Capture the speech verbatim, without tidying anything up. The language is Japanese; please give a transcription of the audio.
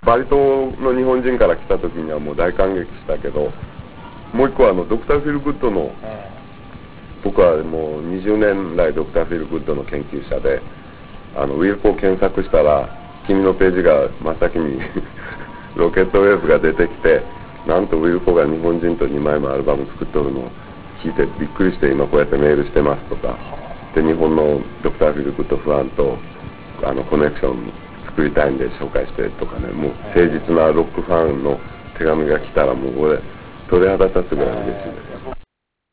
バリ島の日本人から来た時にはもう大感激したけど、もう一個はあのドクター・フィル・グッドの、僕はもうにじゅうねん来ドクター・フィル・グッドの研究者で、あのウィルコを検索したら君のページが真っ先にロケットウェーブが出てきて、なんとウィルコが日本人とにまいもアルバム作っとるのを聞いてびっくりして、今こうやってメールしてますとかで、日本のドクター・フィル・グッドファンとあのコネクション作りたいんで紹介してとかね、もう誠実なロックファンの手紙が来たらもうこれ鳥肌立つぐらい嬉しいです。